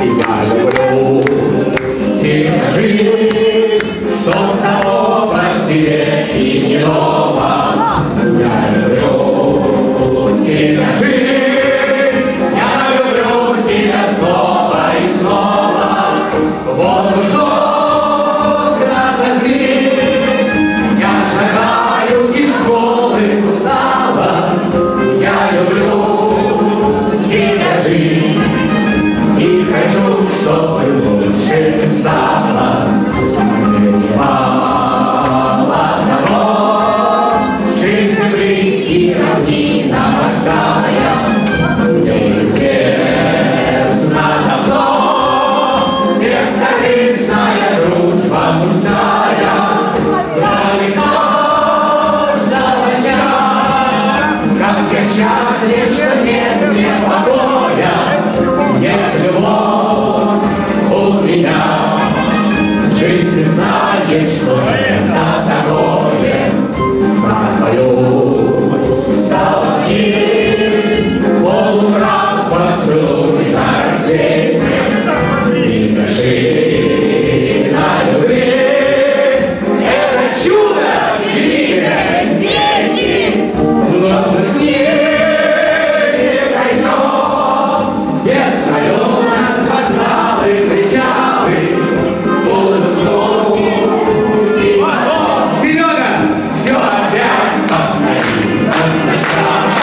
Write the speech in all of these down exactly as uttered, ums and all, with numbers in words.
я люблю тебя жить, что само по себе и не ново. Я люблю тебя жить, я люблю тебя снова и снова. Вот ушел разогреть, я шагаю из школы устала. Я люблю тебя жить и хочу, чтобы лучше стало. Мало того, жизнь земли и равнина морская неизвестна давно. Бескорыстная дружба мужская звали каждого дня. Как я счастлив, что нет мне покоя, есть любовь у меня. Жизнь знает, что это такое. Пропою соловьи, полуправ поцелуй на рассвете. И дыши на любви, это чудо великое, дети. Вот мы с ними пройдем, детство у нас вокзалы, причалы. Будут новые и потом. Серега, все опять повторится сначала.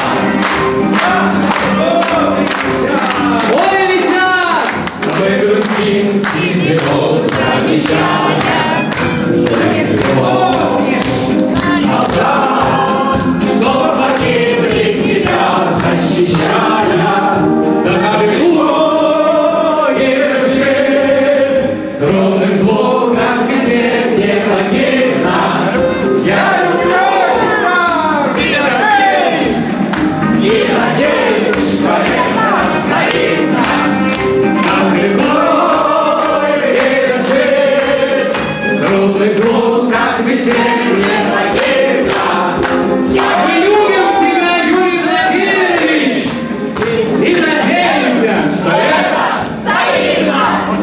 Ой, летят! Мы грустим, сидим, замечая. Если помнишь, солдат, что погибли тебя защищая, да как глубокие жизнь, трудных звуках весенних лагерна. Я люблю тебя, тебя здесь, и надеюсь, что это взаимно. Как глубокие жизнь, трудных звуках весенних лагерна. Мы любим тебя, Юрий Владимирович, и надеемся, что это взаимно.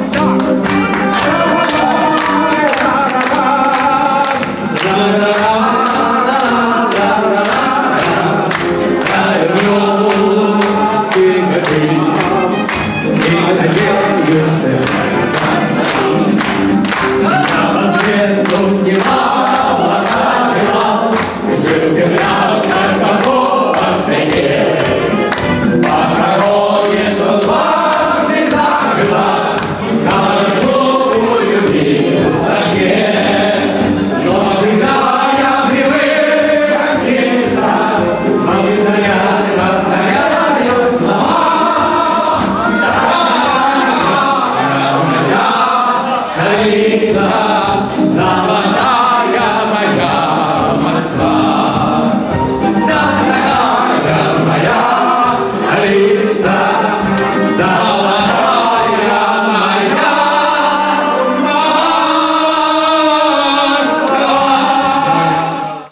Я люблю тебя, и надеюсь, что